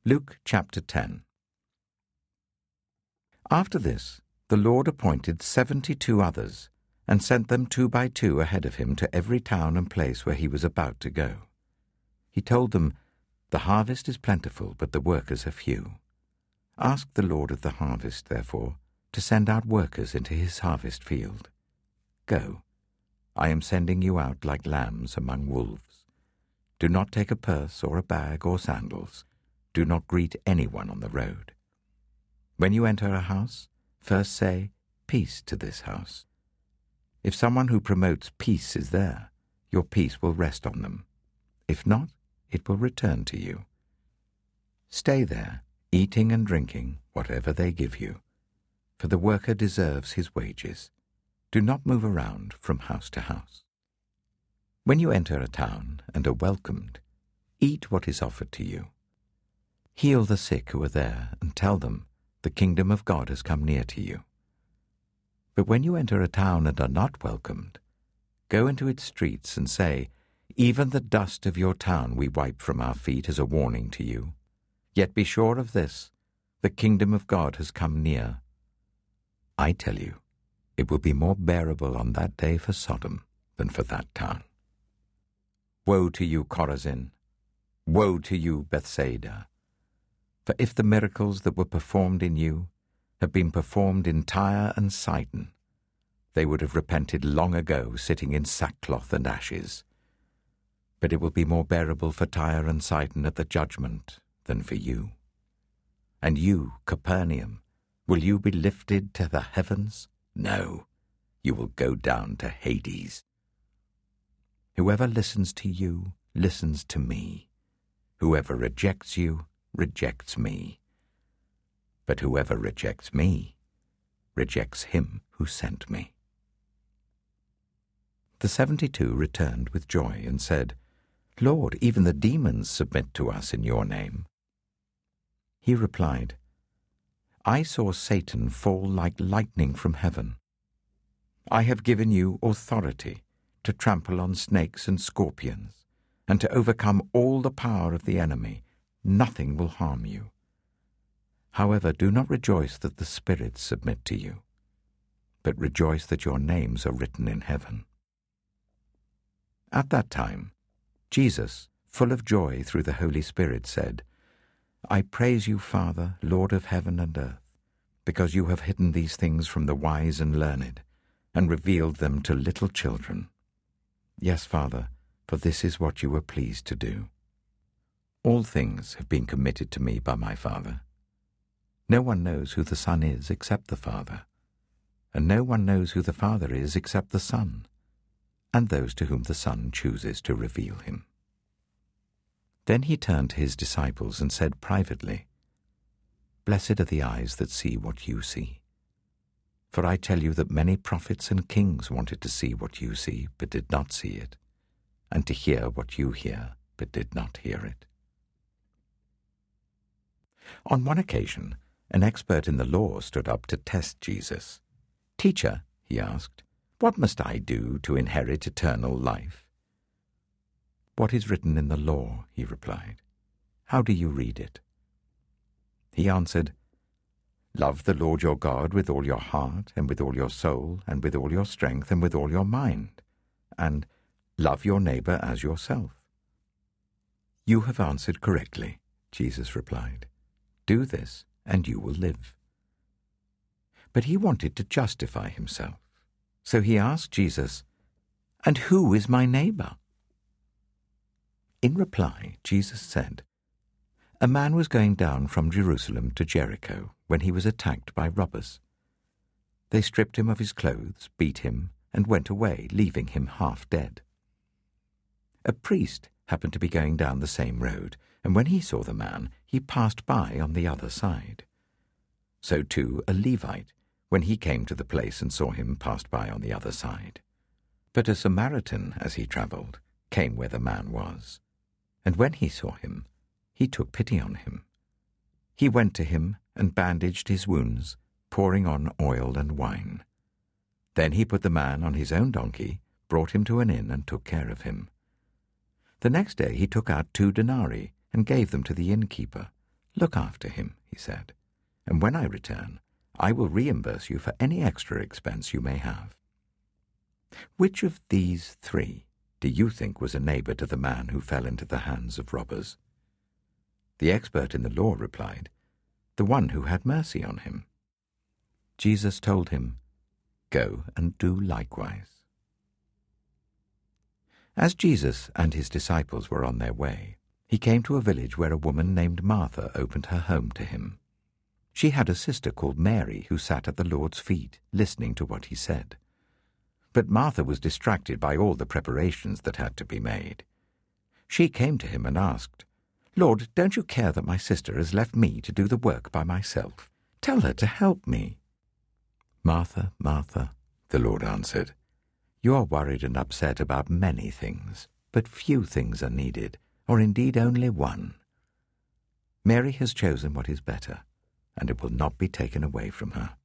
Luke chapter 10. After this, the Lord appointed 72 others, and sent them 2 by 2 ahead of him to every town and place where he was about to go. He told them, "The harvest is plentiful, but the workers are few. Ask the Lord of the harvest, therefore, to send out workers into his harvest field. Go, I am sending you out like lambs among wolves. Do not take a purse or a bag or sandals. Do not greet anyone on the road. When you enter a house, first say, 'Peace to this house.' If someone who promotes peace is there, your peace will rest on them. If not, it will return to you. Stay there, eating and drinking whatever they give you, for the worker deserves his wages. Do not move around from house to house. When you enter a town and are welcomed, eat what is offered to you. Heal the sick who are there and tell them, 'The kingdom of God has come near to you.' But when you enter a town and are not welcomed, go into its streets and say, 'Even the dust of your town we wipe from our feet as a warning to you. Yet be sure of this, the kingdom of God has come near.' I tell you, it will be more bearable on that day for Sodom than for that town. Woe to you, Chorazin! Woe to you, Bethsaida! For if the miracles that were performed in you had been performed in Tyre and Sidon, they would have repented long ago, sitting in sackcloth and ashes. But it will be more bearable for Tyre and Sidon at the judgment than for you. And you, Capernaum, will you be lifted to the heavens? No, you will go down to Hades. Whoever listens to you listens to me. Whoever rejects you rejects me. But whoever rejects me rejects him who sent me." The 72 returned with joy and said, "Lord, even the demons submit to us in your name." He replied, "I saw Satan fall like lightning from heaven. I have given you authority to trample on snakes and scorpions, and to overcome all the power of the enemy. Nothing will harm you. However, do not rejoice that the spirits submit to you, but rejoice that your names are written in heaven." At that time, Jesus, full of joy through the Holy Spirit, said, "I praise you, Father, Lord of heaven and earth, because you have hidden these things from the wise and learned, and revealed them to little children. Yes, Father, for this is what you were pleased to do. All things have been committed to me by my Father. No one knows who the Son is except the Father, and no one knows who the Father is except the Son, and those to whom the Son chooses to reveal him." Then he turned to his disciples and said privately, "Blessed are the eyes that see what you see. For I tell you that many prophets and kings wanted to see what you see, but did not see it, and to hear what you hear, but did not hear it." On one occasion, an expert in the law stood up to test Jesus. "Teacher," he asked, "what must I do to inherit eternal life?" "What is written in the law?" he replied. "How do you read it?" He answered, "Love the Lord your God with all your heart, and with all your soul, and with all your strength, and with all your mind, and love your neighbor as yourself." "You have answered correctly," Jesus replied. "Do this, and you will live." But he wanted to justify himself, so he asked Jesus, "And who is my neighbor?" In reply, Jesus said, "A man was going down from Jerusalem to Jericho when he was attacked by robbers. They stripped him of his clothes, beat him, and went away, leaving him half dead. A priest happened to be going down the same road, and when he saw the man, he passed by on the other side. So too a Levite, when he came to the place and saw him, passed by on the other side. But a Samaritan, as he travelled, came where the man was, and when he saw him, he took pity on him. He went to him and bandaged his wounds, pouring on oil and wine. Then he put the man on his own donkey, brought him to an inn, and took care of him. The next day he took out 2 denarii and gave them to the innkeeper, Look after him, he said, and when I return, I will reimburse you for any extra expense you may have. Which of these three do you think was a neighbor to the man who fell into the hands of robbers? The expert in the law replied, the one who had mercy on him. Jesus told him, Go and do likewise. As Jesus and his disciples were on their way, he came to a village where a woman named Martha opened her home to him. She had a sister called Mary who sat at the Lord's feet, listening to what he said. But Martha was distracted by all the preparations that had to be made. She came to him and asked, Lord, don't you care that my sister has left me to do the work by myself? Tell her to help me. Martha, Martha, the Lord answered, you are worried and upset about many things, but few things are needed, or indeed only one. Mary has chosen what is better, and it will not be taken away from her.